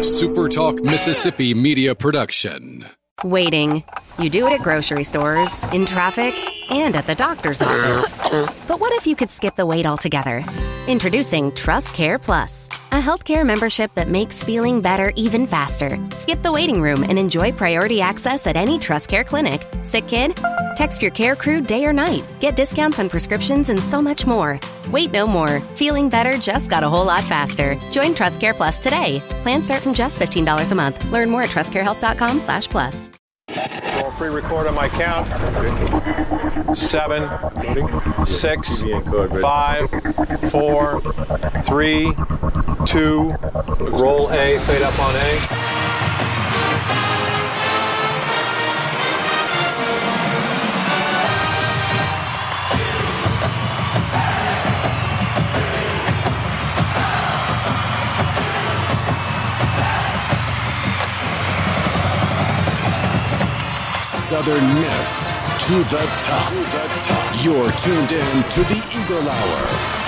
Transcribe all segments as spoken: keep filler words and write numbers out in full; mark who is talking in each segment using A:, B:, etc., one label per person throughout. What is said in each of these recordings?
A: A Super Talk Mississippi media production.
B: Waiting. You do it at grocery stores, in traffic, and at the doctor's office. But what if you could skip the wait altogether? Introducing Trust Care Plus, a healthcare membership that makes feeling better even faster. Skip the waiting room and enjoy priority access at any Trust Care clinic. Sick kid? Text your care crew day or night. Get discounts on prescriptions and so much more. Wait no more. Feeling better just got a whole lot faster. Join Trust Care Plus today. Plans start from just fifteen dollars a month. Learn more at trustcarehealth.com slash plus.
C: I'll pre-record on my count. Seven, six, five, four, three, two, roll A, fade up on A.
A: Southern Miss to the top. To the top. You're tuned in to the Eagle Hour.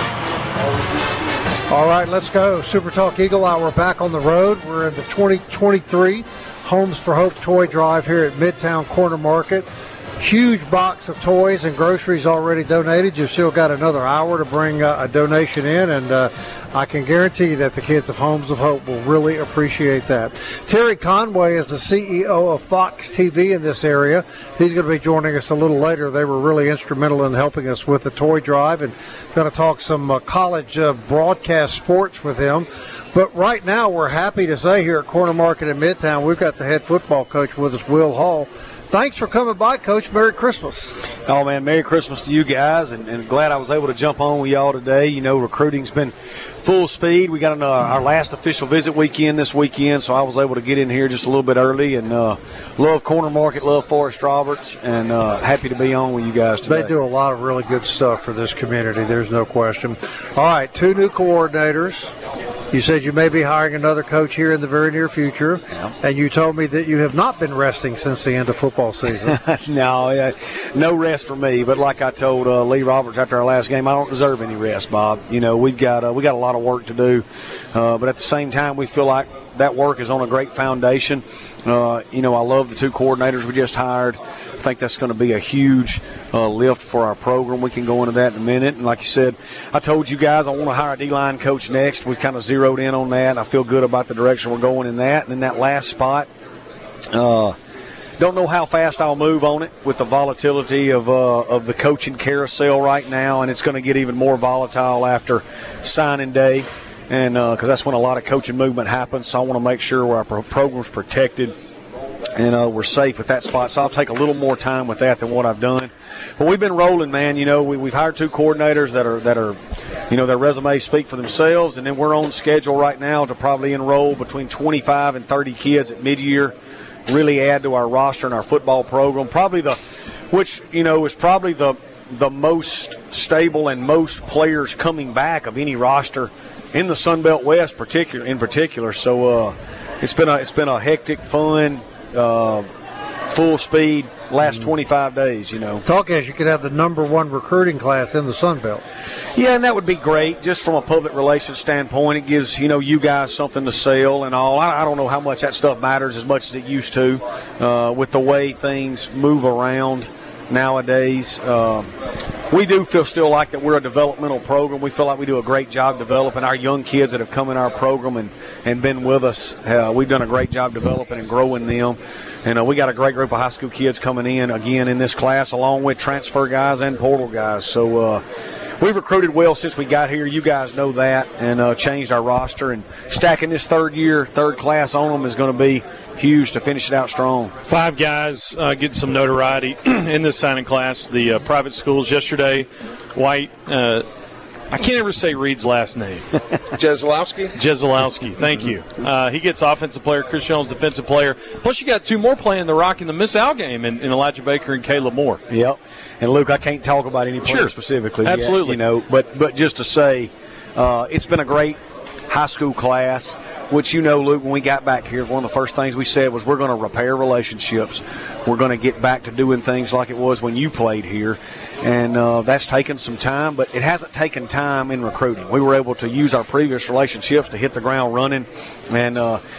D: All right, let's go. Super Talk Eagle Hour back on the road. We're in the twenty twenty-three Homes for Hope Toy Drive here at Midtown Corner Market. Huge box of toys and groceries already donated. You've still got another hour to bring uh, a donation in, and uh, I can guarantee you that the kids of Homes of Hope will really appreciate that. Terry Conway is the C E O of Fox T V in this area. He's going to be joining us a little later. They were really instrumental in helping us with the toy drive, and going to talk some uh, college uh, broadcast sports with him. But right now, we're happy to say here at Corner Market in Midtown, we've got the head football coach with us, Will Hall. Thanks for coming by, Coach. Merry Christmas.
E: Oh, man, Merry Christmas to you guys, and, and glad I was able to jump on with y'all today. You know, recruiting's been full speed. We got an, uh, our last official visit weekend this weekend, so I was able to get in here just a little bit early, and uh, love Corner Market, love Forrest Roberts, and uh, happy to be on with you guys today.
D: They do a lot of really good stuff for this community, there's no question. All right, two new coordinators. You said you may be hiring another coach here in the very near future,
E: yeah.
D: And you told me that you have not been resting since the end of football season.
E: no, uh, no rest for me. But like I told uh, Lee Roberts after our last game, I don't deserve any rest, Bob. You know, we've got uh, we got a lot of work to do, uh, but at the same time, we feel like that work is on a great foundation. Uh, you know, I love the two coordinators we just hired. I think that's going to be a huge uh, lift for our program. We can go into that in a minute. And like you said, I told you guys I want to hire a D-line coach next. We've kind of zeroed in on that. I feel good about the direction we're going in that. And then that last spot, uh, don't know how fast I'll move on it with the volatility of uh, of the coaching carousel right now. And it's going to get even more volatile after signing day. And because uh, that's when a lot of coaching movement happens. So I want to make sure our pro- program's protected. And uh, we're safe with that spot, so I'll take a little more time with that than what I've done. But we've been rolling, man. You know, we, we've hired two coordinators that are that are, you know, their resumes speak for themselves, and then we're on schedule right now to probably enroll between twenty-five and thirty kids at mid-year, really add to our roster and our football program. Probably the, which you know is probably the the most stable and most players coming back of any roster in the Sun Belt West, particular in particular. So uh, it's been a it's been a hectic, fun. Uh, full speed last twenty-five days, you know.
D: Talk as you could have the number one recruiting class in the Sun Belt.
E: Yeah, and that would be great. Just from a public relations standpoint, it gives, you know, you guys something to sell and all. I, I don't know how much that stuff matters as much as it used to uh, with the way things move around nowadays. Uh, we do feel still like that we're a developmental program. We feel like we do a great job developing our young kids that have come in our program and, and been with us. Uh, we've done a great job developing and growing them. And uh, we got a great group of high school kids coming in, again, in this class, along with transfer guys and portal guys. So uh, we've recruited well since we got here. You guys know that, and uh, changed our roster. And stacking this third year, third class on them is going to be huge to finish it out strong.
F: Five guys uh, getting some notoriety in this signing class. The uh, private schools yesterday, White, uh, I can't ever say Reed's last name.
C: Jezelowski?
F: Jezelowski, thank you. Uh, he gets offensive player, Chris Jones defensive player. Plus you got two more playing the Rock in the Miss Out game in, in Elijah Baker and Caleb Moore.
E: Yep. And, Luke, I can't talk about any player
F: sure.
E: specifically
F: Absolutely.
E: yet, you know, but, but just to say uh, it's been a great high school class. Which, you know, Luke, when we got back here, one of the first things we said was we're going to repair relationships. We're going to get back to doing things like it was when you played here. And uh, that's taken some time, but it hasn't taken time in recruiting. We were able to use our previous relationships to hit the ground running. And uh,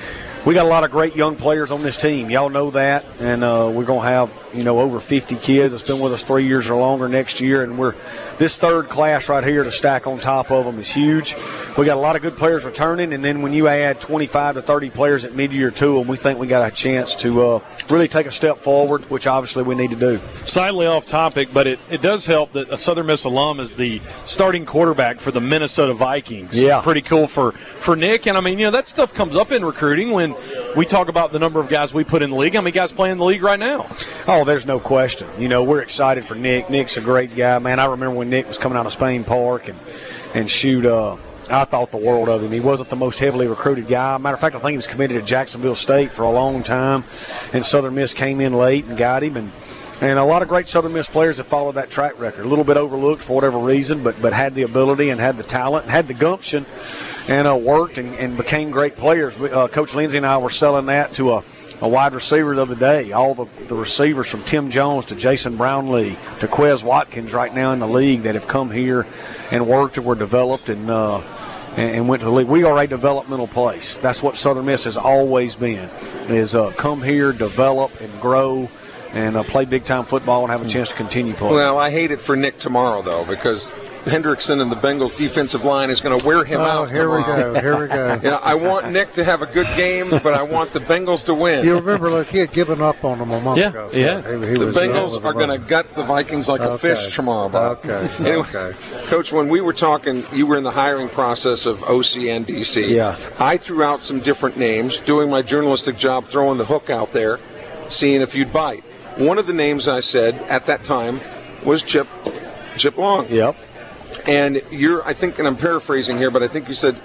E: we got a lot of great young players on this team. Y'all know that, and uh, we're going to have, you know, over fifty kids that's been with us three years or longer next year, and we're this third class right here to stack on top of them is huge. We got a lot of good players returning, and then when you add twenty-five to thirty players at mid-year to them, we think we got a chance to uh, really take a step forward, which obviously we need to do.
F: Slightly off topic, but it, it does help that a Southern Miss alum is the starting quarterback for the Minnesota Vikings.
E: Yeah.
F: Pretty cool for, for Nick. And, I mean, you know, that stuff comes up in recruiting when we talk about the number of guys we put in the league. How many guys play in the league right now?
E: Oh, there's no question. You know, we're excited for Nick. Nick's a great guy. Man, I remember when Nick was coming out of Spain Park and, and shoot, uh, I thought the world of him. He wasn't the most heavily recruited guy. Matter of fact, I think he was committed to Jacksonville State for a long time, and Southern Miss came in late and got him. And, and a lot of great Southern Miss players have followed that track record. A little bit overlooked for whatever reason, but but had the ability and had the talent and had the gumption and uh, worked and, and became great players. Uh, Coach Lindsay and I were selling that to a, a wide receiver the other day. All the, the receivers from Tim Jones to Jason Brownlee to Quez Watkins right now in the league that have come here and worked and were developed and uh, and went to the league. We are a developmental place. That's what Southern Miss has always been, is uh, come here, develop, and grow, and uh, play big-time football and have a chance to continue playing.
G: Well, I hate it for Nick tomorrow, though, because Hendrickson and the Bengals defensive line is going to wear him
D: oh,
G: out
D: here
G: tomorrow.
D: we go, here we go.
G: You know, I want Nick to have a good game, but I want the Bengals to win.
D: You remember, look, he had given up on them a month
F: yeah,
D: ago.
F: Yeah,
D: he, he
G: the
D: was
G: Bengals are going to gut the Vikings like
D: okay.
G: a fish tomorrow, Bob.
D: Okay,
G: anyway,
D: okay.
G: Coach, when we were talking, you were in the hiring process of O C and D C.
E: Yeah.
G: I threw out some different names, doing my journalistic job, throwing the hook out there, seeing if you'd bite. One of the names I said at that time was Chip, Chip Long.
E: Yep.
G: And you're, I think, and I'm paraphrasing here, but I think you said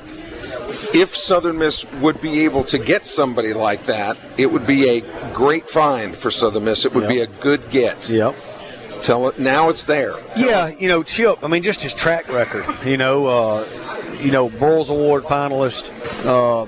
G: if Southern Miss would be able to get somebody like that, it would be a great find for Southern Miss. It would
E: Yep.
G: be a good get.
E: Yep.
G: Tell it now. It's there.
E: Yeah, you know, Chip, I mean, just his track record, you know, uh, you know, Broyles Award finalist, uh,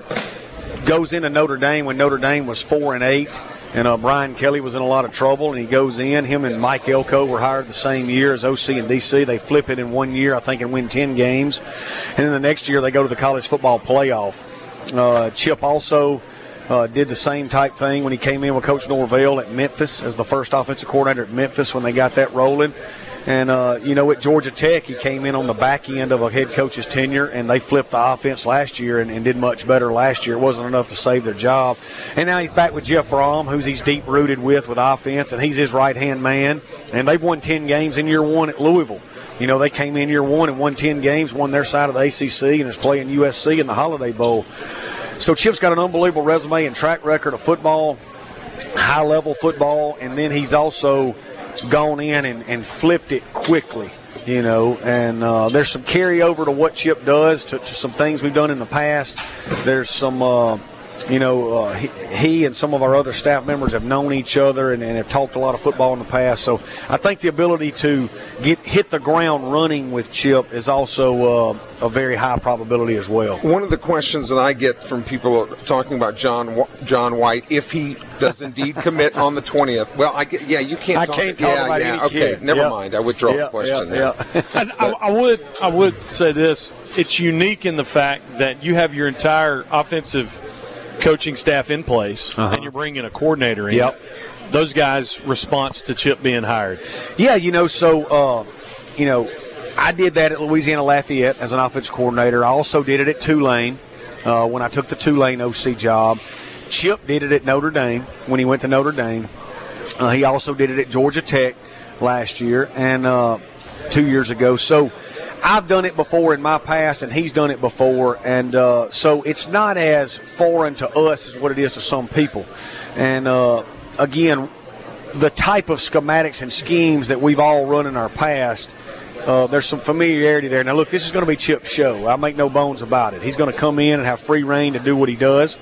E: goes into Notre Dame when Notre Dame was four and eight. And uh, Brian Kelly was in a lot of trouble, and he goes in. Him and Mike Elko were hired the same year as O C and D C. They flip it in one year, I think, and win ten games. And then the next year they go to the college football playoff. Uh, Chip also uh, did the same type thing when he came in with Coach Norvell at Memphis as the first offensive coordinator at Memphis when they got that rolling. And, uh, you know, at Georgia Tech, he came in on the back end of a head coach's tenure, and they flipped the offense last year and, and did much better last year. It wasn't enough to save their job. And now he's back with Jeff Brom, who's he's deep-rooted with with offense, and he's his right-hand man. And they've won ten games in year one at Louisville. You know, they came in year one and won ten games, won their side of the A C C, and is playing U S C in the Holiday Bowl. So Chip's got an unbelievable resume and track record of football, high-level football, and then he's also – gone in and, and flipped it quickly, you know, and uh, there's some carryover to what Chip does to, to some things we've done in the past. There's some, uh, you know, uh, he, he and some of our other staff members have known each other and, and have talked a lot of football in the past. So I think the ability to get hit the ground running with Chip is also uh, a very high probability as well.
G: One of the questions that I get from people talking about John John White, if he does indeed commit on the twentieth, well, I get, yeah, you can't.
E: I
G: talk,
E: can't talk
G: yeah,
E: about
G: yeah,
E: any
G: okay,
E: kid.
G: never
E: Yep.
G: mind. I withdraw
E: Yep,
G: the question.
E: yep,
G: there.
E: yep.
F: I, I, I would I would say this. It's unique in the fact that you have your entire offensive coaching staff in place,
E: uh-huh.
F: and you're bringing a coordinator in.
E: Yep.
F: Those guys' response to Chip being hired.
E: Yeah, you know, so, uh, you know, I did that at Louisiana Lafayette as an offensive coordinator. I also did it at Tulane uh, when I took the Tulane O C job. Chip did it at Notre Dame when he went to Notre Dame. Uh, he also did it at Georgia Tech last year and uh, two years ago. So I've done it before in my past, and he's done it before. And uh, so it's not as foreign to us as what it is to some people. And, uh, again, the type of schematics and schemes that we've all run in our past, Uh, there's some familiarity there. Now, look, this is going to be Chip's show. I make no bones about it. He's going to come in and have free reign to do what he does.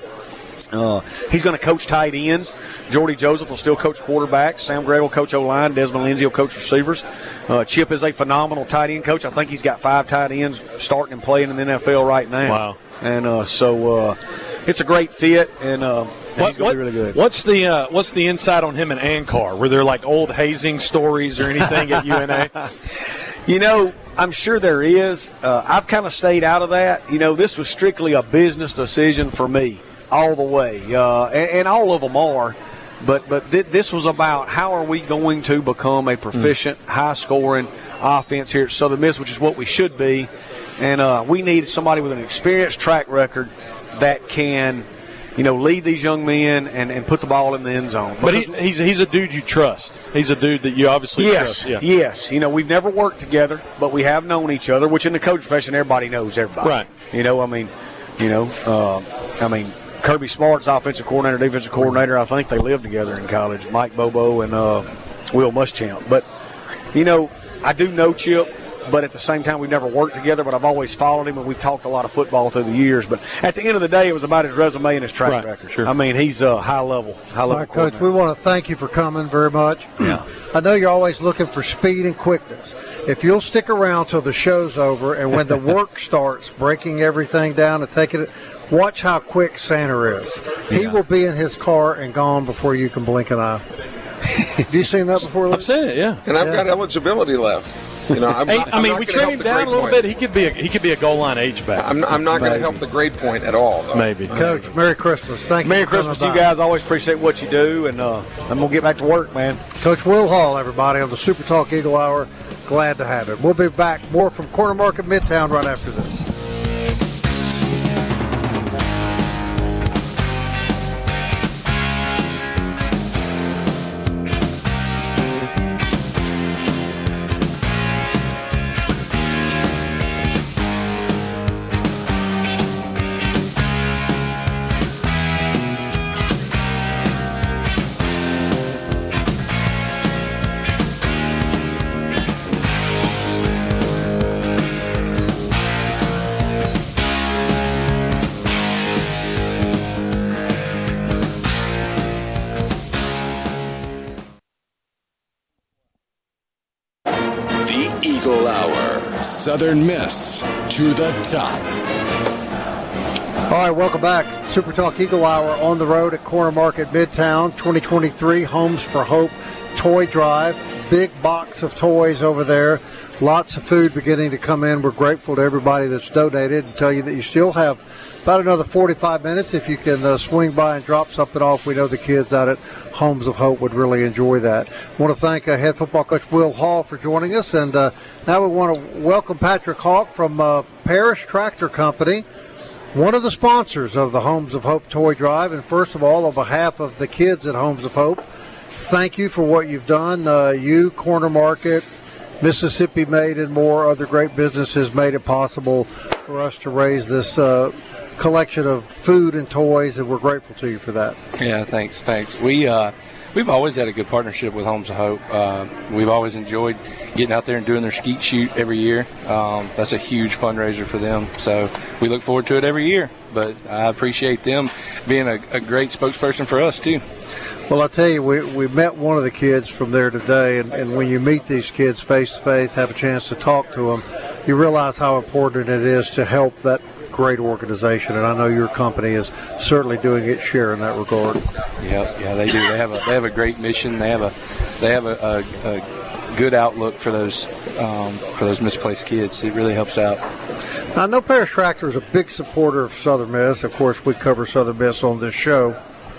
E: Uh, he's going to coach tight ends. Jordy Joseph will still coach quarterbacks. Sam Gray will coach O-line. Desmond Lindsay will coach receivers. Uh, Chip is a phenomenal tight end coach. I think he's got five tight ends starting and playing in the N F L right now.
F: Wow.
E: And uh, so uh, it's a great fit, and, uh, and
F: what,
E: he's going to be really good.
F: What's the uh, what's the insight on him and Ankar? Were there like old hazing stories or anything at U N A?
E: You know, I'm sure there is. Uh, I've kind of stayed out of that. You know, this was strictly a business decision for me. all the way, uh, and, and all of them are. But but th- this was about how are we going to become a proficient, mm. high-scoring offense here at Southern Miss, which is what we should be. And uh, we need somebody with an experienced track record that can, you know, lead these young men and, and put the ball in the end zone.
F: But he, he's he's a dude you trust. He's a dude that you obviously
E: yes,
F: trust. Yeah.
E: Yes. You know, we've never worked together, but we have known each other, which in the coach profession, everybody knows everybody.
F: Right.
E: You know, I mean, you know, uh, I mean, Kirby Smart's offensive coordinator, defensive coordinator, I think they lived together in college, Mike Bobo and uh, Will Muschamp. But, you know, I do know Chip. But at the same time, we've never worked together, but I've always followed him, and we've talked a lot of football through the years. But at the end of the day, it was about his resume and his track
F: right,
E: record.
F: Sure.
E: I mean, he's a high-level, high-level
D: All right, Coach, we want to thank you for coming very much.
E: Yeah.
D: I know you're always looking for speed and quickness. If you'll stick around till the show's over, and when the work starts, breaking everything down and taking it, watch how quick Santa is. He
F: yeah.
D: will be in his car and gone before you can blink an eye. Have you seen that before, Lee?
F: I've seen it, yeah.
G: And I've
D: yeah.
G: got eligibility left. You know, I'm
F: hey,
G: not,
F: I
G: I'm
F: mean,
G: not
F: we
G: gonna
F: train
G: help
F: him
G: the
F: down a
G: grade
F: little
G: point.
F: bit. He could be a, he could be a goal line H back.
G: I'm, I'm not going to
F: Maybe.
G: help the grade point at all, though.
F: Maybe.
D: Coach, Merry Christmas. Thank you.
E: Merry
D: for coming
E: Christmas to you
D: by.
E: guys. Always appreciate what you do, and uh, I'm going to get back to work, man.
D: Coach Will Hall, everybody, on the Super Talk Eagle Hour. Glad to have him. We'll be back more from Corner Market Midtown right after this.
A: Eagle Hour. Southern Miss to the top.
D: All right, welcome back. Super Talk Eagle Hour on the road at Corner Market Midtown. twenty twenty-three Homes for Hope Toy Drive. Big box of toys over there. Lots of food beginning to come in. We're grateful to everybody that's donated and tell you that you still have about another forty-five minutes. If you can uh, swing by and drop something off, we know the kids out at Homes of Hope would really enjoy that. I want to thank uh, head football coach Will Hall for joining us. And uh, now we want to welcome Patrick Hawk from uh, Parrish Tractor Company, one of the sponsors of the Homes of Hope Toy Drive. And first of all, on behalf of the kids at Homes of Hope, thank you for what you've done. Uh, you, Corner Market, Mississippi Made, and more other great businesses made it possible for us to raise this uh, collection of food and toys, and we're grateful to you for that.
H: Yeah, thanks, thanks. We, uh, we've always had a good partnership with Homes of Hope. Uh, we've always enjoyed getting out there and doing their skeet shoot every year. Um, that's a huge fundraiser for them, so we look forward to it every year. But I appreciate them being a, a great spokesperson for us, too.
D: Well, I'll tell you, we, we met one of the kids from there today, and, and when you meet these kids face-to-face, have a chance to talk to them, you realize how important it is to help that great organization, and I know your company is certainly doing its share in that regard.
H: Yeah, yeah, they do. They have a they have a great mission. They have a they have a, a, a good outlook for those um, for those misplaced kids. It really helps out.
D: I know Parrish Tractor is a big supporter of Southern Miss. Of course, we cover Southern Miss on this show.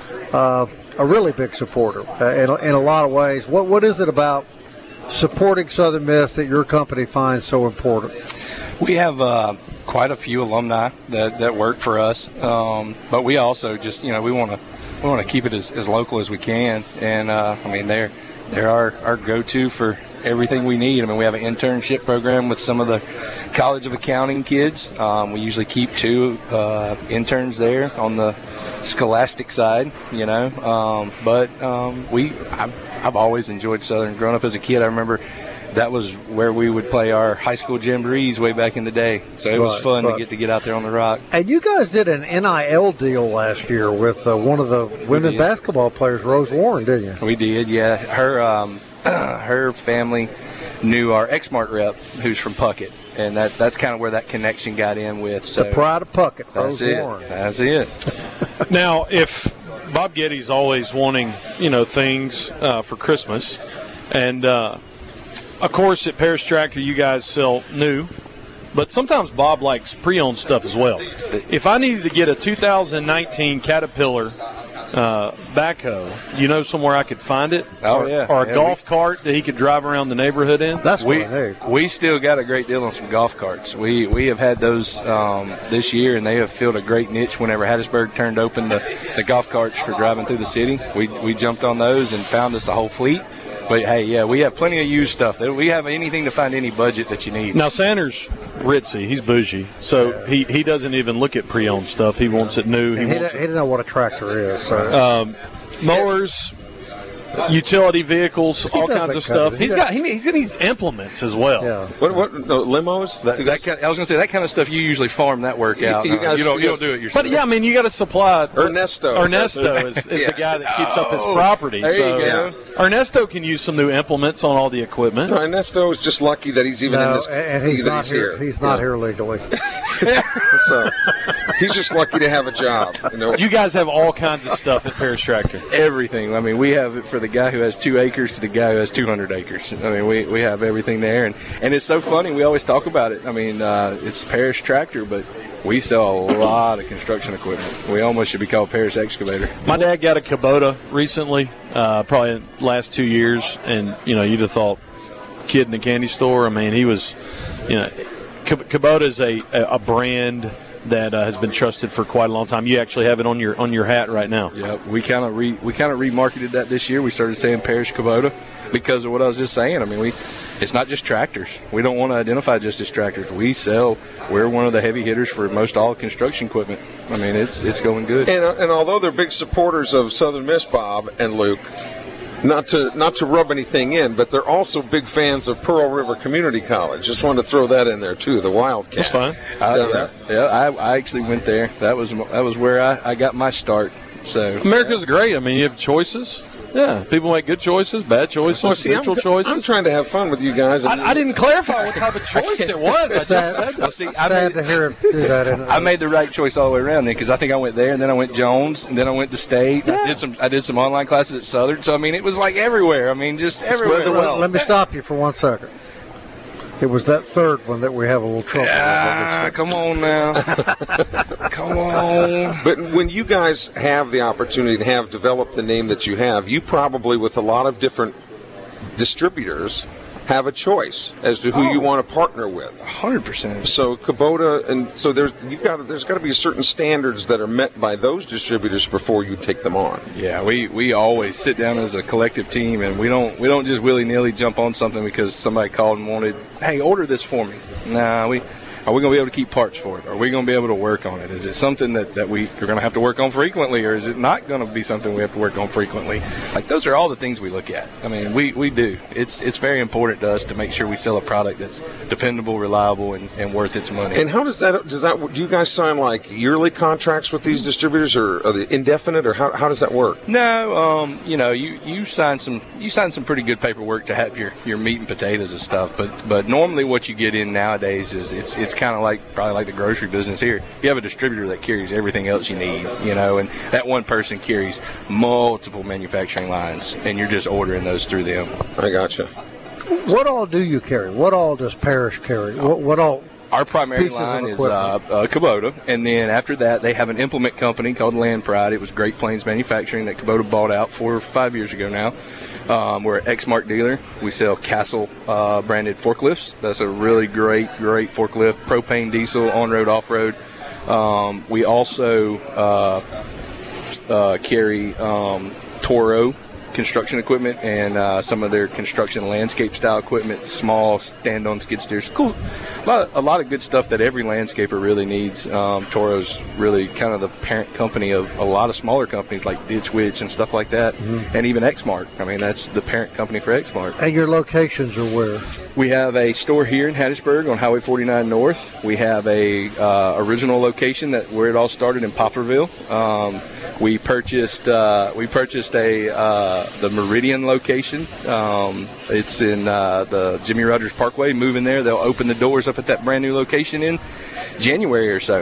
D: Uh, a really big supporter uh, in, in a lot of ways. What what is it about supporting Southern Miss that your company finds so important?
H: We have uh, quite a few alumni that, that work for us, um, but we also just, you know, we want to we want to keep it as, as local as we can. And uh, I mean, they're they're our, our go-to for everything we need. I mean, we have an internship program with some of the College of Accounting kids. Um, we usually keep two uh, interns there on the scholastic side, you know. Um, but um, we I've, I've always enjoyed Southern. Growing up as a kid, I remember that was where we would play our high school jamborees way back in the day. So it was
D: right,
H: fun
D: right.
H: to get to get out there on the rock.
D: And you guys did an N I L deal last year with uh, one of the women basketball players, Rose Warren, didn't you?
H: We did, yeah. Her um, her family knew our X-Mart rep, who's from Puckett, and that that's kind of where that connection got in with. So
D: the pride of Puckett,
H: Rose
D: Rose
H: it.
D: Warren.
H: That's it.
F: Now, if Bob Getty's always wanting, you know, things uh, for Christmas, and uh, of course at Parrish Tractor you guys sell new, but sometimes Bob likes pre-owned stuff as well. If I needed to get a two thousand nineteen Caterpillar uh, backhoe, you know somewhere I could find it?
H: Oh,
F: or,
H: yeah.
F: Or a
H: yeah,
F: golf
H: we,
F: cart that he could drive around the neighborhood in?
D: That's
H: we,
D: what I need.
H: We still got a great deal on some golf carts. We we have had those um, this year, and they have filled a great niche whenever Hattiesburg turned open the, the golf carts for driving through the city. We, we jumped on those and found us a whole fleet. But, hey, yeah, we have plenty of used stuff. We have anything to find any budget that you need.
F: Now, Sanders ritzy. He's bougie. So yeah. he, he doesn't even look at pre-owned stuff. He wants it new. He,
D: he,
F: wants
D: he
F: it.
D: didn't know what a tractor is. So.
F: Um, mowers, utility vehicles, all kinds of stuff. He's got he, he's got these implements as well.
D: Yeah.
G: What what no, limos?
H: That, that kind, I was going to say that kind of stuff. You usually farm that work out.
G: You, you, guys,
H: you don't
G: you,
H: you don't do it yourself.
F: But yeah, I mean, you got to supply.
G: Ernesto.
F: Ernesto is, is
G: yeah.
F: the guy that keeps up his property.
H: There
F: so
H: you go.
F: Ernesto can use some new implements on all the equipment.
G: No, Ernesto is just lucky that he's even
D: no,
G: in this.
D: and he's not
G: he's
D: here.
G: here.
D: He's not
G: yeah.
D: here legally.
G: So he's just lucky to have a job. You know?
F: You guys have all kinds of stuff at Parrish Tractor.
H: Everything. I mean, we have it for the guy who has two acres to the guy who has two hundred acres. I mean, we, we have everything there. And, and it's so funny. We always talk about it. I mean, uh, it's Parrish Tractor, but we sell a lot of construction equipment. We almost should be called Parrish Excavator.
F: My dad got a Kubota recently, uh, probably in the last two years. And, you know, you'd have thought kid in the candy store. I mean, he was, you know, Kubota is a, a brand that uh, has been trusted for quite a long time. You actually have it on your on your hat right now.
H: Yeah, we kind of re, we kind of remarketed that this year. We started saying Parrish Kubota because of what I was just saying. I mean, we it's not just tractors. We don't want to identify just as tractors. We sell. We're one of the heavy hitters for most all construction equipment. I mean, it's it's going good.
G: And uh, and although they're big supporters of Southern Miss, Bob and Luke. Not to not to rub anything in, but they're also big fans of Pearl River Community College. Just wanted to throw that in there too. The Wildcats.
F: That's fine.
H: I, yeah, yeah I, I actually went there. That was that was where I, I got my start. So
F: America's great. I mean, you have choices. Yeah, people make good choices, bad choices,
G: well, see,
F: neutral
G: I'm,
F: choices.
G: I'm trying to have fun with you guys.
F: I, I didn't clarify what type of choice it was. I just
D: Sad,
F: said
H: well, see, I
D: sad
H: made,
D: to hear him do that. Isn't it?
H: I made the right choice all the way around then because I think I went there and then I went Jones and then I went to State. Yeah. I did some I did some online classes at Southern. So I mean, it was like everywhere. I mean, just everywhere.
D: Let, let me stop you for one second. It was that third one that we have a little trouble
H: ah,
D: with.
H: Come on now. Come on.
G: But when you guys have the opportunity to have developed the name that you have, you probably, with a lot of different distributors, have a choice as to who
H: oh.
G: you want to partner with.
H: one hundred percent.
G: So Kubota, and so there's you've got there's got to be certain standards that are met by those distributors before you take them on.
H: Yeah, we, we always sit down as a collective team, and we don't we don't just willy nilly jump on something because somebody called and wanted, hey, order this for me. Nah, we. Are we going to be able to keep parts for it? Are we going to be able to work on it? Is it something that, that we are going to have to work on frequently, or is it not going to be something we have to work on frequently? Like, those are all the things we look at. I mean, we, we do. It's it's very important to us to make sure we sell a product that's dependable, reliable, and, and worth its money.
G: And how does that, does that, do you guys sign like yearly contracts with these distributors, or are they indefinite, or how, how does that work?
H: No, um, you know, you, you sign some you sign some pretty good paperwork to have your, your meat and potatoes and stuff, but but normally what you get in nowadays is it's it's kind of like probably like the grocery business here. You have a distributor that carries everything else you need, you know, and that one person carries multiple manufacturing lines, and you're just ordering those through them.
G: I gotcha.
D: What all do you carry? What all does Parrish carry? What, what all?
H: Our primary
D: Pieces
H: line
D: of
H: is uh, uh, Kubota, and then after that they have an implement company called Land Pride. It was Great Plains Manufacturing that Kubota bought out four or five years ago now. Um, we're an Exmark dealer. We sell Castle uh, branded forklifts. That's a really great, great forklift, propane, diesel, on-road, off-road. Um, we also uh, uh, carry um, Toro construction equipment and uh, some of their construction landscape style equipment, small stand-on skid steers. Cool. A lot, a lot of good stuff that every landscaper really needs. Um, Toro's really kind of the parent company of a lot of smaller companies like Ditch Witch and stuff like that, mm-hmm. and even Exmark. I mean, that's the parent company for Exmark.
D: And your locations are where?
H: We have a store here in Hattiesburg on Highway forty-nine North. We have a uh, original location that where it all started in Poplarville. Um, we purchased uh, we purchased a uh, the Meridian location. Um, it's in uh, the Jimmy Rogers Parkway. Moving there, they'll open the doors up at that brand new location in January or so.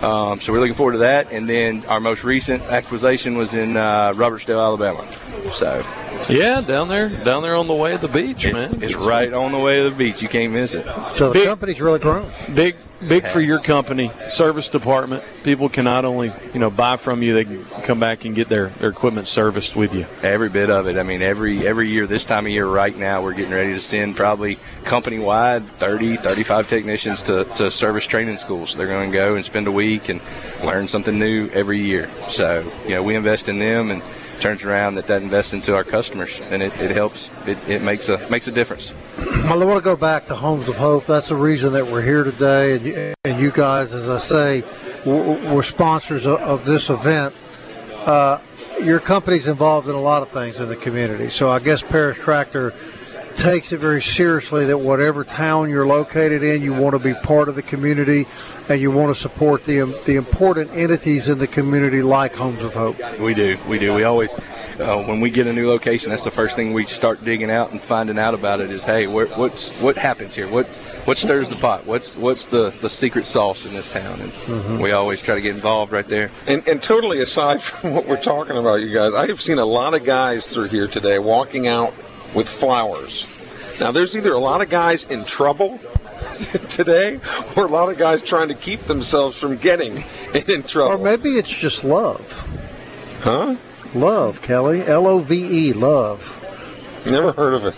H: Um, so we're looking forward to that. And then our most recent acquisition was in uh, Robertsdale, Alabama. So
F: yeah, down there, down there on the way to the beach,
H: it's,
F: man.
H: It's right on the way to the beach. You can't miss it.
D: So the
F: Big-
D: company's really grown.
F: Big, big for your company, service department. People can not only, you know, buy from you, they can come back and get their, their equipment serviced with you.
H: Every bit of it. I mean, every every year, this time of year right now, we're getting ready to send probably company-wide thirty, thirty-five technicians to, to service training schools. They're going to go and spend a week and learn something new every year. So, you know, we invest in them, and turns around that that invests into our customers, and it, it helps. It, it makes a makes a difference.
D: Well, I want to go back to Homes of Hope. That's the reason that we're here today, and you, and you guys, as I say, we're sponsors of, of this event. Uh, your company's involved in a lot of things in the community, so I guess Paris Tractor takes it very seriously that whatever town you're located in, you want to be part of the community, and you want to support the the important entities in the community like Homes of Hope.
H: We do. We do. We always, uh, when we get a new location, that's the first thing we start digging out and finding out about it is, hey, where, what's what happens here? What what stirs the pot? What's what's the, the secret sauce in this town? And mm-hmm. we always try to get involved right there.
G: And, and totally aside from what we're talking about, you guys, I have seen a lot of guys through here today walking out with flowers. Now, there's either a lot of guys in trouble today or a lot of guys trying to keep themselves from getting in trouble.
D: Or maybe it's just love.
G: Huh?
D: Love, Kelly. L O V E, love.
G: Never heard of it.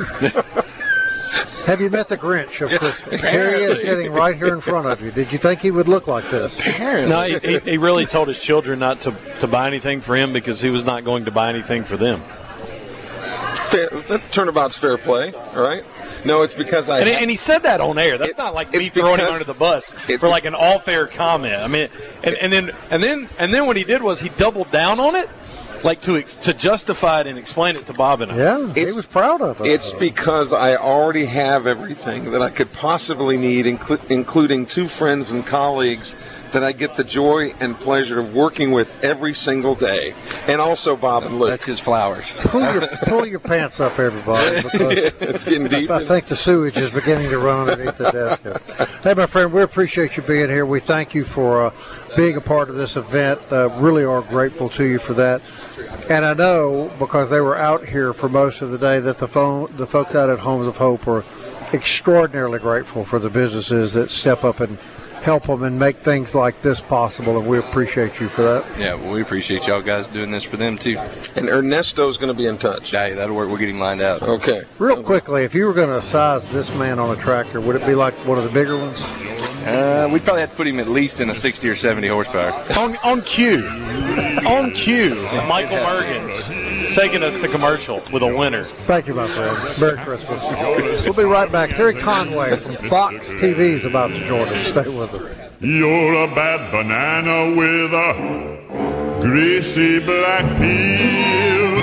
D: Have you met the Grinch of Christmas? Here he is sitting right here in front of you. Did you think he would look like this?
F: Apparently. No, he, he really told his children not to, to buy anything for him because he was not going to buy anything for them.
G: Fair, that turnabout's fair play, all right? No, it's because I...
F: And, and he said that on air. That's it, not like me throwing him under the bus for like an all-fair comment. I mean, and, and then and then and then what he did was he doubled down on it, like to to justify it and explain it to Bob and I.
D: Yeah, he was proud of it.
G: It's because I already have everything that I could possibly need, inclu- including two friends and colleagues that I get the joy and pleasure of working with every single day. And also Bob and Luke.
H: That's his flowers.
D: Pull your, pull your pants up, everybody, because
G: it's getting deep.
D: I, I think the sewage is beginning to run underneath the desk. Hey, my friend, we appreciate you being here. We thank you for uh, being a part of this event. Uh, really are grateful to you for that. And I know, because they were out here for most of the day, that the, phone, the folks out at Homes of Hope are extraordinarily grateful for the businesses that step up and help them and make things like this possible, and we appreciate you for that.
H: Yeah, well, we appreciate y'all guys doing this for them, too.
G: And Ernesto's going to be in touch.
H: Hey, that'll work. We're getting lined out.
G: Okay.
D: Real quickly, if you were going to size this man on a tractor, would it be like one of the bigger ones?
H: Uh, we'd probably have to put him at least in a sixty or seventy horsepower.
F: On, on cue. On cue. Michael Mergens taking us to commercial with a winner.
D: Thank you, my friend. Merry Christmas. We'll be right back. Terry Conway from Fox T V is about to join us. Stay with us.
I: You're a bad banana with a greasy black peel.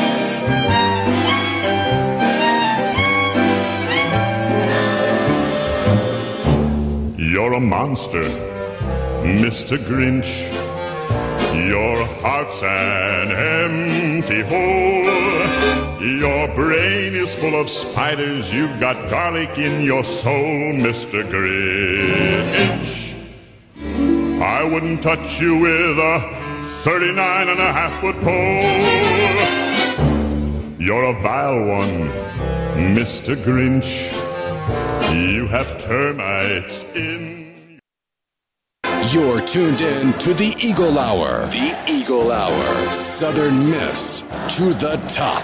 I: You're a monster, Mister Grinch. Your heart's an empty hole. Your brain is full of spiders. You've got garlic in your soul, Mister Grinch. I wouldn't touch you with a thirty-nine and a half foot pole. You're a vile one, Mister Grinch. You have termites in.
A: You're tuned in to the Eagle Hour. The Eagle Hour. Southern Miss to the top.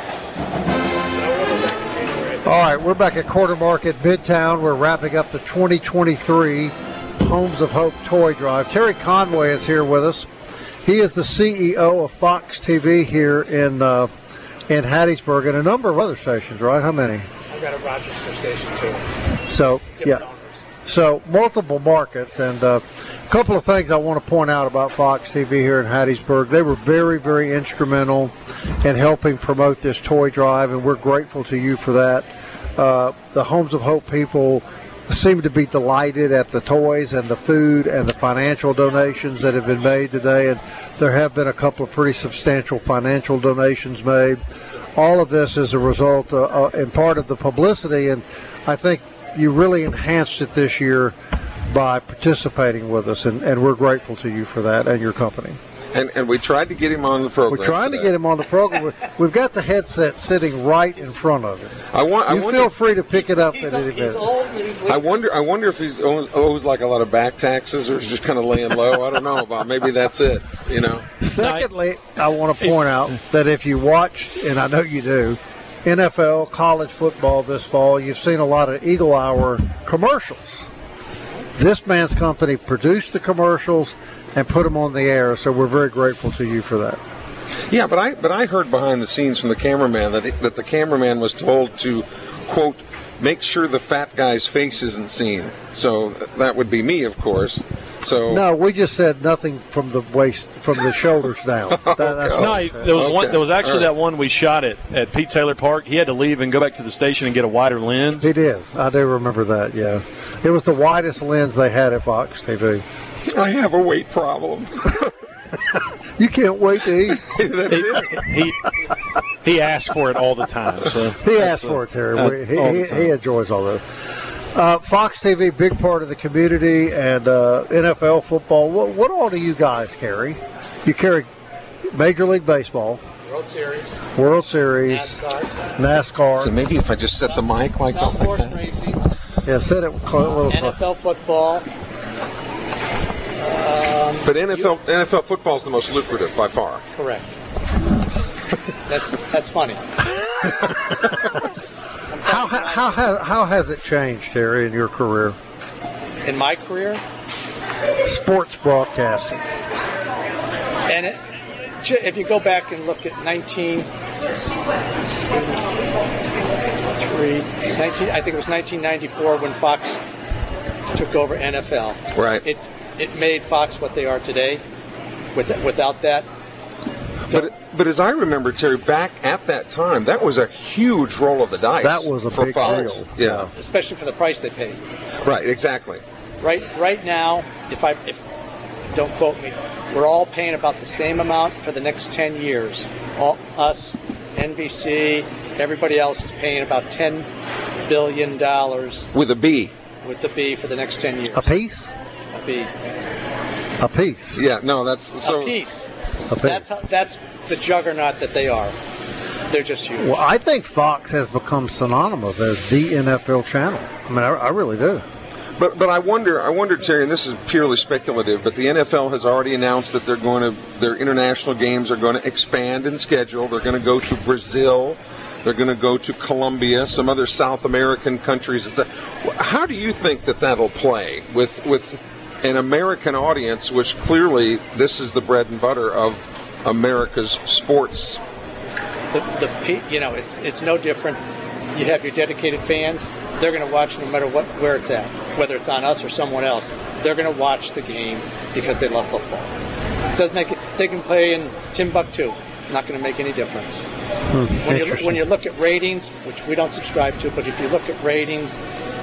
D: All right, we're back at Quarter Market Midtown. We're wrapping up the twenty twenty-three Homes of Hope Toy Drive. Terry Conway is here with us. He is the C E O of Fox T V here in uh, in Hattiesburg and a number of other stations, right? How many?
J: I've got a Rochester station, too.
D: So, yeah.
J: Owners.
D: So, multiple markets. And uh, a couple of things I want to point out about Fox T V here in Hattiesburg. They were very, very instrumental in helping promote this toy drive, and we're grateful to you for that. Uh, the Homes of Hope people seem to be delighted at the toys and the food and the financial donations that have been made today, and there have been a couple of pretty substantial financial donations made. All of this is a result uh, uh, and part of the publicity, and I think you really enhanced it this year by participating with us, and, and we're grateful to you for that and your company.
G: And, and we tried to get him on the program.
D: We're trying
G: today.
D: to get him on the program. We've got the headset sitting right in front of him.
G: I want. I
D: you
G: wonder,
D: feel free to pick it up
K: He's,
D: at any
K: he's
D: minute.
K: old and he's
G: I wonder. I wonder if he's owes, owes like a lot of back taxes, or is just kind of laying low. I don't know, Bob. Maybe that's it. You know.
D: Secondly, I want to point out that if you watch, and I know you do, N F L, college football this fall, you've seen a lot of Eagle Hour commercials. This man's company produced the commercials and put them on the air, so we're very grateful to you for that.
G: Yeah, but I but I heard behind the scenes from the cameraman that it, that the cameraman was told to, quote, make sure the fat guy's face isn't seen. So that would be me, of course. So
D: No, we just said nothing from the waist, from the shoulders down. That, that's what
F: No,
D: we
F: he-
D: said.
F: there was one.
G: Okay.
F: There was actually
G: All right.
F: that one we shot at at Pete Taylor Park. He had to leave and go back to the station and get a wider lens.
D: He did. I do remember that, yeah. It was the widest lens they had at Fox T V.
G: I have a weight problem.
D: You can't wait to eat.
G: That's it.
F: He he asked for it all the time. So
D: He asked for it, Terry.
F: uh,
D: We- he,
F: all the
D: he,
F: time.
D: he enjoys all that. Uh, Fox T V, big part of the community, and uh, N F L football. What, what all do you guys carry? You carry Major League Baseball,
K: World Series,
D: World Series,
K: NASCAR,
D: NASCAR.
G: So maybe if I just set the mic like
K: South
G: that.
K: Horse Racing,
D: Yeah, set it cl- a little
K: N
D: close.
K: F L football.
G: But N F L N F L football is the most lucrative by far.
K: Correct. That's that's funny.
D: How, how, how, has, how has it changed, Terry, in your career?
K: In my career,
D: Sports broadcasting.
K: and it, j- if you go back and look at nineteen eighty-three, nineteen, I think it was nineteen ninety-four when Fox took over N F L.
G: Right.
K: It it made Fox what they are today. With, without that,
G: But but as I remember, Terry, back at that time, that was a huge roll of the dice.
D: That was a
G: for
D: big
G: Fox.
D: deal.
G: Yeah.
K: especially for the price they paid.
G: Right. Exactly.
K: Right, right now, if I if don't quote me, we're all paying about the same amount for the next ten years. All us, N B C, everybody else is paying about ten billion dollars
G: With a B.
K: with the B for the next ten years.
D: A piece?
K: A B.
D: A piece.
G: Yeah. No, that's so.
K: a piece.
D: A piece.
K: That's how, that's the juggernaut that they are. They're just huge.
D: Well, I think Fox has become synonymous as the N F L channel. I mean, I, I really do.
G: But but I wonder I wonder Terry, and this is purely speculative, but the N F L has already announced that they're going to their international games are going to expand in schedule. They're going to go to Brazil. They're going to go to Colombia, some other South American countries. and stuff. How do you think that that'll play with with an American audience, which clearly this is the bread and butter of America's sports?
K: The, the pe- you know, it's it's no different. You have your dedicated fans. They're going to watch no matter what where it's at, whether it's on us or someone else. They're going to watch the game because they love football. It doesn't make it. They can play in Timbuktu. Not going to make any difference.
D: Hmm,
K: When you
D: interesting.
K: when you look at ratings, which we don't subscribe to, but if you look at ratings,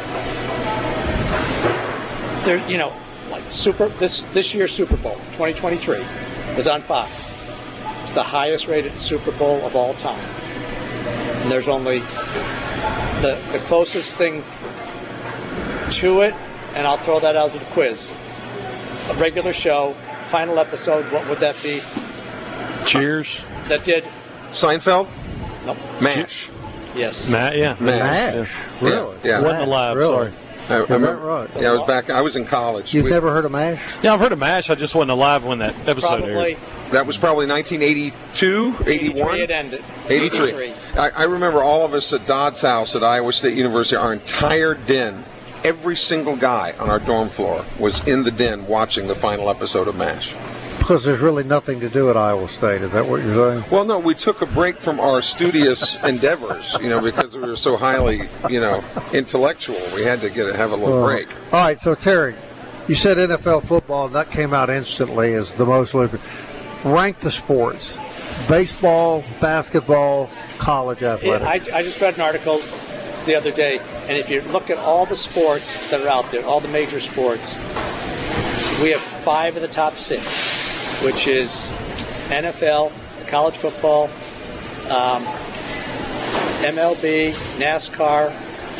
K: there you know, like super this this year's Super Bowl twenty twenty-three was on Fox. It's the highest rated Super Bowl of all time. And there's only the the closest thing to it, and I'll throw that out as a quiz. A regular show, final episode, what would that be?
F: Cheers.
K: That did
G: Seinfeld?
K: Nope.
G: MASH.
K: Yes.
F: Matt, yeah.
D: MASH? Really?
G: Yeah.
F: Wasn't alive,
D: Really?
F: sorry.
G: I, I
D: Is that
G: remember-
D: right?
G: Yeah, I was back. I was in college.
D: You've
G: We-
D: never heard of MASH?
F: Yeah, I've heard of MASH. I just wasn't alive when that episode
K: Probably
F: aired.
G: That was probably nineteen eighty-two, eighty-one.
K: eighty-three it ended.
G: eighty-three. I, I remember all of us at Dodd's house at Iowa State University, our entire den, every single guy on our dorm floor was in the den watching the final episode of MASH.
D: Because there's really nothing to do at Iowa State. Is that what you're saying?
G: Well, no, we took a break from our studious endeavors, you know, because we were so highly, you know, intellectual. We had to get have a little
D: Uh,
G: break.
D: All right, so Terry, you said N F L football, and that came out instantly as the most lucrative. Rank the sports: baseball, basketball, college
K: Yeah,
D: athletics.
K: I, I just read an article the other day, and if you look at all the sports that are out there, all the major sports, we have five of the top six, which is N F L, college football, um, M L B, NASCAR,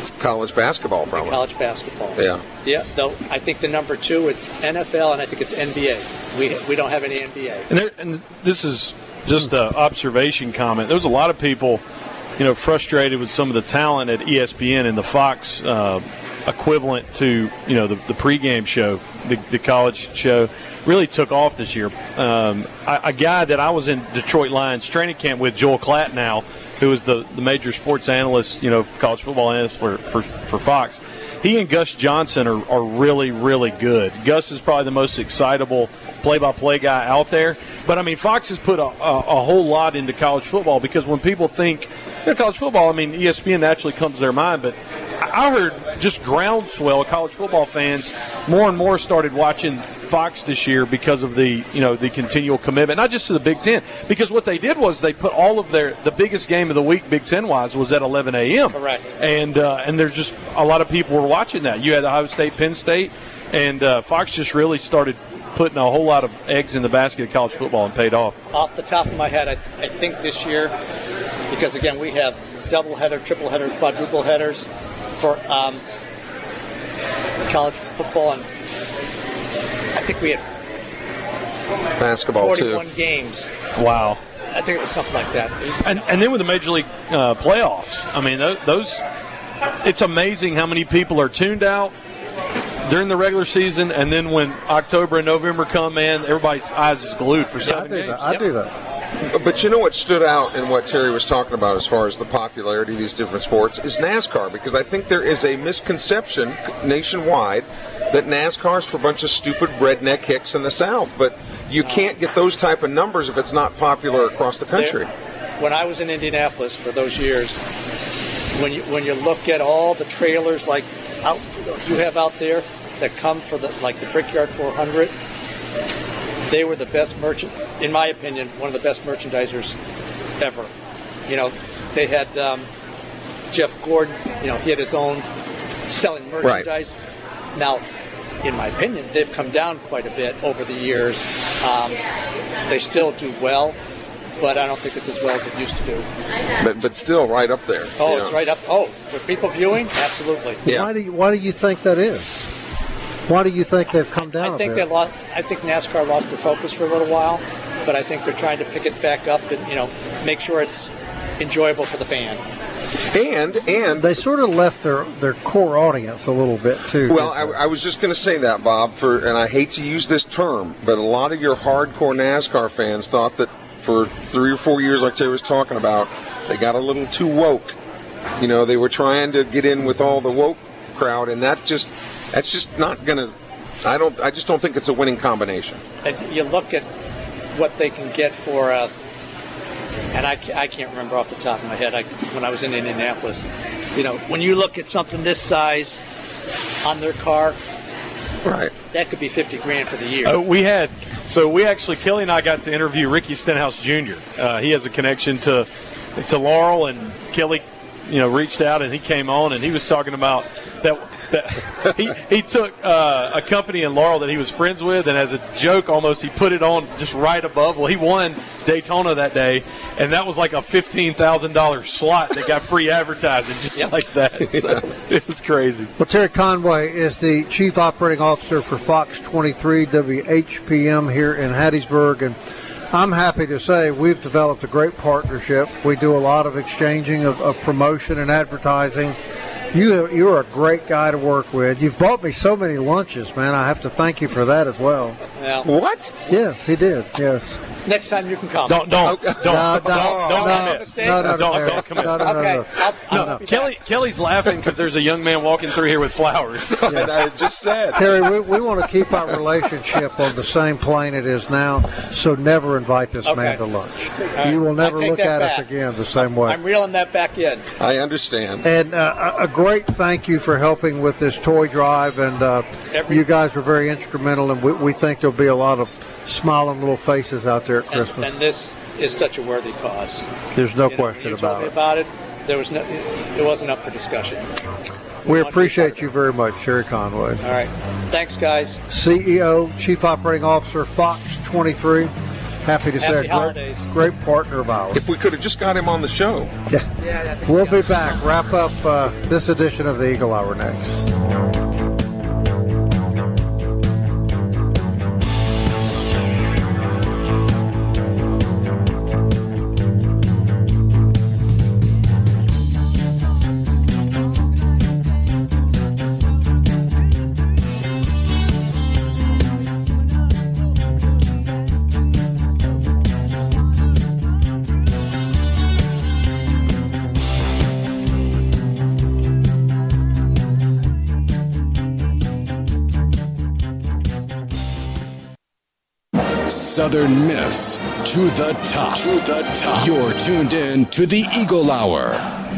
G: College basketball, probably.
K: College basketball.
G: Yeah.
K: Yeah, though I think the number two, it's N F L, and I think it's N B A. We we don't have any N B A.
F: And, there, and this is just an observation comment. There was a lot of people, you know, frustrated with some of the talent at E S P N and the Fox uh, equivalent to, you know, the, the pregame show, the, the college show, really took off this year. Um, a, a guy that I was in Detroit Lions training camp with, Joel Klatt now, who was the, the major sports analyst, you know, college football analyst for, for, for Fox, he and Gus Johnson are, are really, really good. Gus is probably the most excitable play-by-play guy out there. But, I mean, Fox has put a, a, a whole lot into college football because when people think you know, college football, I mean, E S P N naturally comes to their mind. But I heard just groundswell of college football fans more and more started watching Fox this year because of the, you know, the continual commitment, not just to the Big Ten, because what they did was they put all of their, the biggest game of the week, Big Ten wise, was at eleven a.m.
K: Correct.
F: And uh, and there's just a lot of people were watching that. You had Ohio State, Penn State, and uh, Fox just really started putting a whole lot of eggs in the basket of college football and paid off.
K: Off the top of my head, I, I think this year, because again we have double header, triple header, quadruple headers for um, college football, and I think we had
G: basketball
K: forty-one
G: too.
K: games.
F: Wow.
K: I think it was something like that.
F: And, and then with the Major League uh, playoffs, I mean, those, those, it's amazing how many people are tuned out during the regular season, and then when October and November come, man, everybody's eyes is glued for seven
D: I do
F: games.
D: that. I
F: Yep.
D: do that.
G: But you know what stood out in what Terry was talking about as far as the popularity of these different sports is NASCAR, because I think there is a misconception nationwide that NASCAR is for a bunch of stupid redneck hicks in the South, but you can't get those type of numbers if it's not popular across the country.
K: There, when I was in Indianapolis for those years, when you when you look at all the trailers like out you have out there that come for the like the Brickyard four hundred, they were the best merchant, in my opinion, one of the best merchandisers ever. You know, they had um, Jeff Gordon. You know, he had his own selling merchandise. Right. Now, in my opinion, they've come down quite a bit over the years. Um, they still do well, but I don't think it's as well as it used to do.
G: But but still right up there.
K: Oh, it's know. right up. Oh, for people viewing, absolutely.
D: Yeah. Why do you, why do you think that is? Why do you think they've come down?
K: I think
D: a bit?
K: they lost. I think NASCAR lost their focus for a little while, but I think they're trying to pick it back up and you know make sure it's enjoyable for the fan.
G: And and
D: they sort of left their, their core audience a little bit too.
G: Well, I, I was just going to say that, Bob. For and I hate to use this term, but a lot of your hardcore NASCAR fans thought that for three or four years, like Jay was talking about, they got a little too woke. You know, they were trying to get in with all the woke crowd, and that just that's just not going to. I don't. I just don't think it's a winning combination.
K: And you look at what they can get for. Uh, And I, I can't remember off the top of my head. I, when I was in Indianapolis, you know, when you look at something this size on their car,
G: right,
K: that could be fifty grand for the year.
F: Uh, we had, so we actually, Kelly and I got to interview Ricky Stenhouse Junior Uh, he has a connection to to Laurel, and Kelly, you know, reached out and he came on and he was talking about that. that he he took uh, a company in Laurel that he was friends with, and as a joke almost, he put it on just right above. Well, he won Daytona that day, and that was like a fifteen thousand dollars slot that got free advertising just yep. like that. So it was crazy.
D: Well, Terry Conway is the Chief Operating Officer for Fox twenty-three W H P M here in Hattiesburg, and I'm happy to say we've developed a great partnership. We do a lot of exchanging of, of promotion and advertising. You, you're a great guy to work with. You've bought me so many lunches, man. I have to thank you for that as well.
K: Yeah.
G: What?
D: Yes, he did. Yes.
K: Next time you can come.
F: Don't, don't,
K: okay.
F: don't,
D: no,
F: don't, don't, don't
D: no,
F: commit.
D: No, no, no,
F: don't,
D: no,
F: don't commit.
D: no, no, no,
K: okay.
D: no.
K: I'll, I'll
F: no, no. Kelly, Kelly's laughing because there's a young man walking through here with flowers.
G: Yeah. I just said.
D: Terry, we, we want to keep our relationship on the same plane it is now, so never invite this
K: okay.
D: man to lunch.
K: Right.
D: You will never look at
K: back.
D: us again the same way.
K: I'm reeling that back in.
G: I understand.
D: And uh, a great thank you for helping with this toy drive, and uh, Every, you guys were very instrumental, and we, we think there'll be a lot of smiling little faces out there at Christmas.
K: And, and this is such a worthy cause.
D: There's no
K: you
D: question
K: know,
D: about
K: told me
D: it.
K: about it. There was no, it wasn't up for discussion.
D: We, we appreciate you very much, Terry Conway.
K: All right. Thanks, guys.
D: C E O, Chief Operating Officer, Fox twenty-three. Happy to say
K: Happy
D: a
K: holidays.
D: great, great partner of ours.
G: If we could have just got him on the show.
D: Yeah. We'll be back. Wrap up uh, this edition of the Eagle Hour next.
A: Southern Miss to the top. To the top. You're tuned in to the Eagle Hour.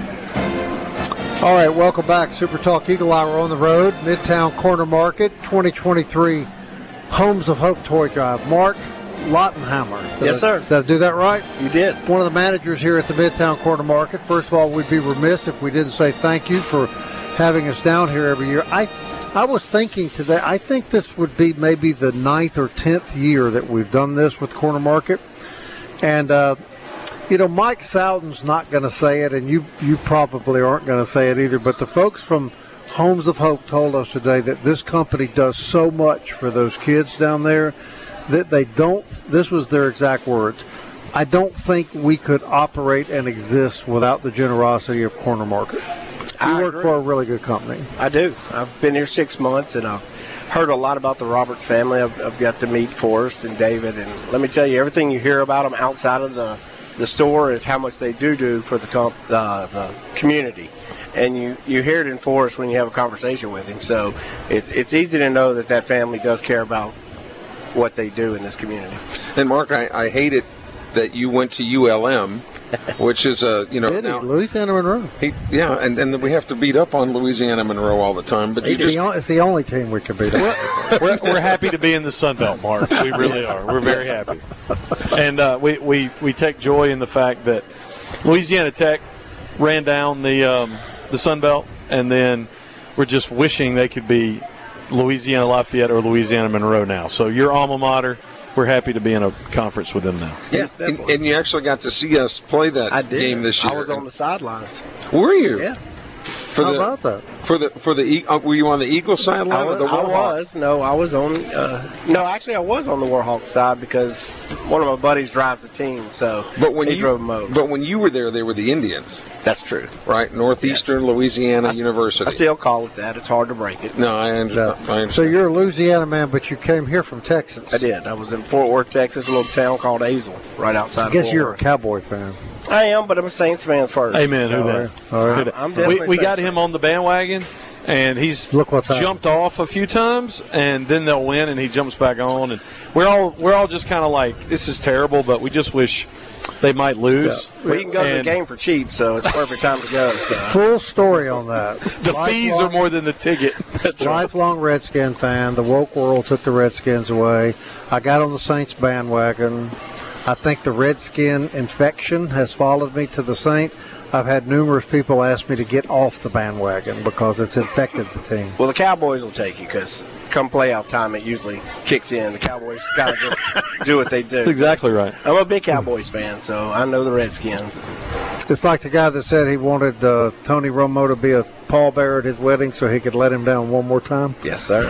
D: All right, welcome back. Super Talk Eagle Hour on the road, Midtown Corner Market, twenty twenty-three Homes of Hope Toy Drive. Mark Lottenhammer. Did
L: Yes,
D: I,
L: sir.
D: Did I do that right?
L: You did.
D: One of the managers here at the Midtown Corner Market. First of all, we'd be remiss if we didn't say thank you for having us down here every year. I I was thinking today, I think this would be maybe the ninth or tenth year that we've done this with Corner Market. And, uh, you know, Mike Souden's not going to say it, and you, you probably aren't going to say it either, but the folks from Homes of Hope told us today that this company does so much for those kids down there that they don't, this was their exact words, I don't think we could operate and exist without the generosity of Corner Market. You
L: I
D: work
L: agree.
D: for a really good company.
L: I do. I've been here six months, and I've heard a lot about the Roberts family. I've, I've got to meet Forrest and David, and let me tell you, everything you hear about them outside of the, the store is how much they do do for the, comp, uh, the community. And you, you hear it in Forrest when you have a conversation with him. So it's it's easy to know that that family does care about what they do in this community.
G: And Mark, I, I hate it that you went to U L M, which is a you know
D: Did he?
G: now,
D: Louisiana Monroe.
G: he, yeah, and and we have to beat up on Louisiana Monroe all the time. But you
D: It's,
G: just,
D: the, on- it's the only team we can beat.
F: we're, we're happy to be in the Sun Belt, Mark. We really are. We're very happy. And uh, we, we, we take joy in the fact that Louisiana Tech ran down the um, the Sun Belt, and then we're just wishing they could be Louisiana Lafayette or Louisiana Monroe now. So your alma mater, we're happy to be in a conference with them now.
L: Yes,
G: and,
L: definitely.
G: and you actually got to see us play that
L: I did.
G: game this year.
L: I was on the sidelines.
G: Were you?
L: Yeah.
G: For
D: How
G: the,
D: about that?
G: For the for the E- uh, were you on the Eagle sideline
L: I
G: or
L: was,
G: the
L: I
G: Warhawk?
L: was. No, I was on. Uh, no, actually, I was on the Warhawk side because one of my buddies drives the team, so
G: But when
L: he
G: you
L: drove them over.
G: but when you were there, they were the Indians,
L: That's true.
G: right? Northeastern Louisiana
L: I st-
G: University.
L: I still call it that. It's hard to break it.
G: no, I, under,
D: No.
G: I understand.
D: So you're a Louisiana man, but you came here from Texas.
L: I did. I was in Fort Worth, Texas, a little town called Azle, right outside
D: I guess
L: of Fort
D: you're a
L: Worth.
D: Cowboy fan.
L: I am, but I'm a Saints fan first.
F: Amen.
L: So,
F: Who
L: uh,
F: that?
D: All right.
F: Who that?
L: I'm
F: We,
L: definitely
F: we got
L: Saints
F: him on the bandwagon, and he's
D: Look what's happened.
F: jumped off a few times, and then they'll win, and he jumps back on, and we're all we're all just kind of like, this is terrible, but we just wish they might lose.
L: Well, you can go to the
F: And
L: game for cheap, so it's a perfect time to go. So.
D: Full story on that.
F: The fees are more than the ticket.
L: That's right.
D: Lifelong Redskin fan. The woke world took the Redskins away. I got on the Saints bandwagon. I think the Redskin infection has followed me to the Saint. I've had numerous people ask me to get off the bandwagon because it's infected the team.
L: Well, the Cowboys will take you because come playoff time, it usually kicks in. The Cowboys kind of just do what they do.
F: That's exactly right.
L: I'm a big Cowboys fan, so I know the Redskins.
D: It's like the guy that said he wanted uh, Tony Romo to be a pallbearer at his wedding so he could let him down one more time.
L: Yes, sir.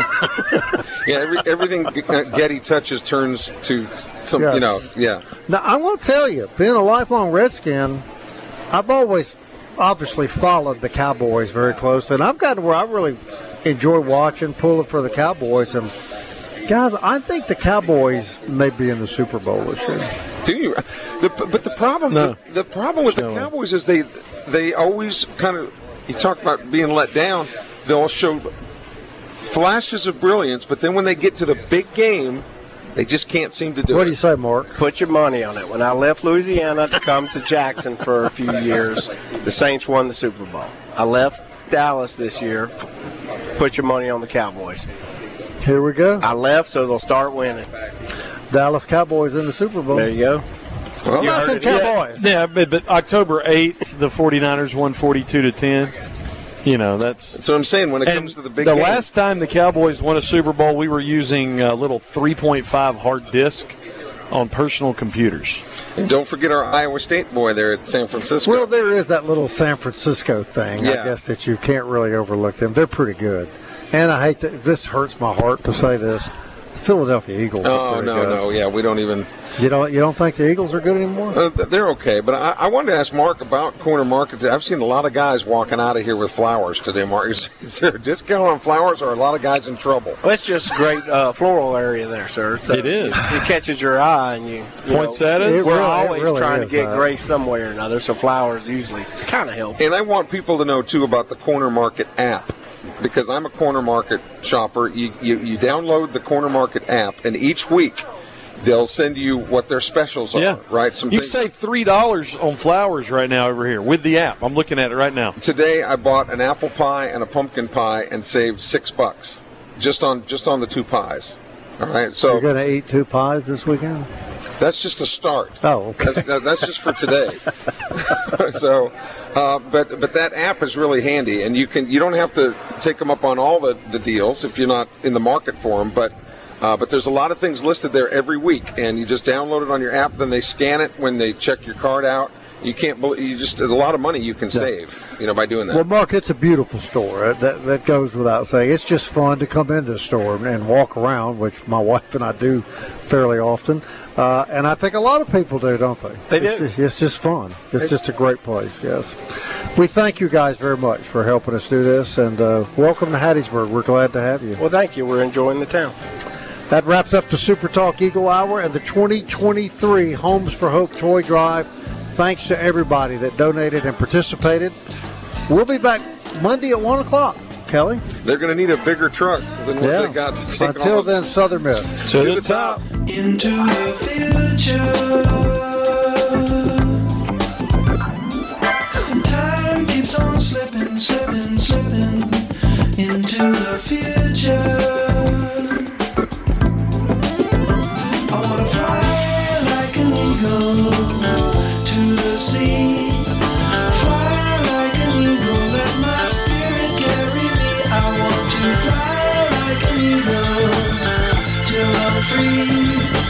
G: yeah, every, everything Getty touches turns to some,
D: Yes.
G: you know, yeah.
D: Now, I want to tell you, being a lifelong Redskin, I've always obviously followed the Cowboys very closely, and I've gotten to where I really enjoy watching, pulling for the Cowboys. And, guys, I think the Cowboys may be in the Super Bowl this year.
G: Do you? The, but the problem,
F: No.
G: the, the problem with the
F: No.
G: Cowboys is they, they always kind of. You talk about being let down. They'll show flashes of brilliance, but then when they get to the big game, they just can't seem to do
D: What
G: it.
D: do you say, Mark?
L: Put your money on it. When I left Louisiana to come to Jackson for a few years, the Saints won the Super Bowl. I left Dallas this year. Put your money on the Cowboys.
D: Here we go.
L: I left, so they'll start winning.
D: Dallas Cowboys in the Super Bowl.
L: There you go.
G: Well,
D: How about them Cowboys?
F: Yeah, but, but October eighth, the 49ers won forty-two to ten. You know, that's
G: that's what I'm saying. When it
F: and
G: comes to the big
F: the
G: game,
F: last time the Cowboys won a Super Bowl, we were using a little three point five hard disk on personal computers.
G: And don't forget our Iowa State boy there at San Francisco.
D: Well, there is that little San Francisco thing,
G: Yeah.
D: I guess, that you can't really overlook them. They're pretty good. And I hate that this hurts my heart to say this. The Philadelphia Eagles are
G: Oh,
D: pretty
G: no,
D: good.
G: no, yeah, we don't even...
D: You don't, you don't think the Eagles are good anymore?
G: Uh, they're okay, but I, I wanted to ask Mark about Corner Market. I've seen a lot of guys walking out of here with flowers today, Mark. Is, is there a discount on flowers or are a lot of guys in trouble?
L: Well, it's just a great uh, floral area there, sir. So
F: It is.
L: It catches your eye, and you, you
F: Points
L: know,
F: at it?
D: It
L: We're
D: really- it
L: always
D: really
L: trying
D: is,
L: to get
D: uh,
L: grace somewhere or another, so flowers usually kind of help.
G: And I want people to know, too, about the Corner Market app. Because I'm a Corner Market shopper. You, you, you download the Corner Market app, and each week they'll send you what their specials are,
F: Yeah.
G: right? Some
F: You
G: things-
F: save three dollars on flowers right now over here with the app. I'm looking at it right now.
G: Today I bought an apple pie and a pumpkin pie and saved six bucks just on just on the two pies. All right, so
D: You're going to eat two pies this weekend?
G: that's just a start.
D: Oh, okay.
G: That's, that- that's just for today. so, uh, but but that app is really handy, and you can you don't have to take them up on all the, the deals if you're not in the market for them. But uh, but there's a lot of things listed there every week, and you just download it on your app. Then they scan it when they check your card out. You can't believe you just there's a lot of money you can save, you know, by doing that.
D: Well, Mark, it's a beautiful store. Uh, That that goes without saying. It's just fun to come into the store and walk around, which my wife and I do fairly often. Uh, and I think a lot of people do, don't they?
L: They
D: it's
L: do.
D: Just, it's just fun. It's just a great place, yes. We thank you guys very much for helping us do this, and uh, welcome to Hattiesburg. We're glad to have you.
L: Well, thank you. We're enjoying the town.
D: That wraps up the Super Talk Eagle Hour and the twenty twenty-three Homes for Hope Toy Drive. Thanks to everybody that donated and participated. We'll be back Monday at one o'clock. Kelly?
G: They're going to need a bigger truck than what
D: Yeah.
G: they got to take
D: Until
G: all this-
D: then, Southern Miss.
F: To,
G: to
F: the,
G: the top.
M: Into the future. Time keeps on slipping, slipping, slipping into the future. I wanna fly like an eagle to the sea. Fly like an eagle, let my spirit carry me. I want to fly like an eagle till I'm free.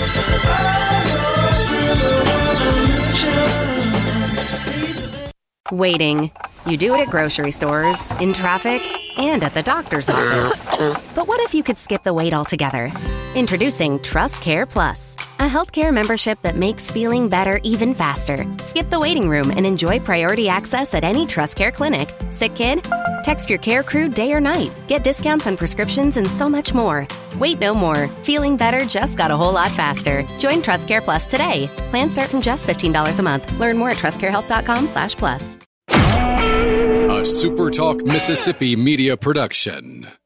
B: Waiting. You do it at grocery stores, in traffic, and at the doctor's office. But what if you could skip the wait altogether? Introducing Trust Care Plus, a healthcare membership that makes feeling better even faster. Skip the waiting room and enjoy priority access at any Trust Care clinic. Sick kid? Text your care crew day or night. Get discounts on prescriptions and so much more. Wait no more. Feeling better just got a whole lot faster. Join Trust Care Plus today. Plans start from just fifteen dollars a month. Learn more at trustcarehealth.com slash plus.
A: A SuperTalk Mississippi media production.